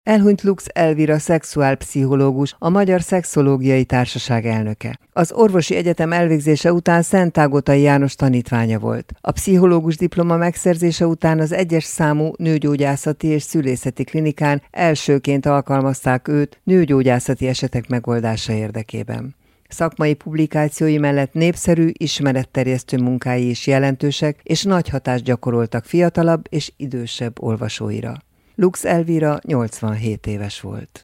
Elhunyt Lux Elvira szexuálpszichológus, a Magyar Szexológiai Társaság elnöke. Az orvosi egyetem elvégzése után Szentágotai János tanítványa volt. A pszichológus diploma megszerzése után az 1-es számú nőgyógyászati és szülészeti klinikán elsőként alkalmazták őt nőgyógyászati esetek megoldása érdekében. Szakmai publikációi mellett népszerű, ismeretterjesztő munkái is jelentősek, és nagy hatást gyakoroltak fiatalabb és idősebb olvasóira. Lux Elvira 87 éves volt.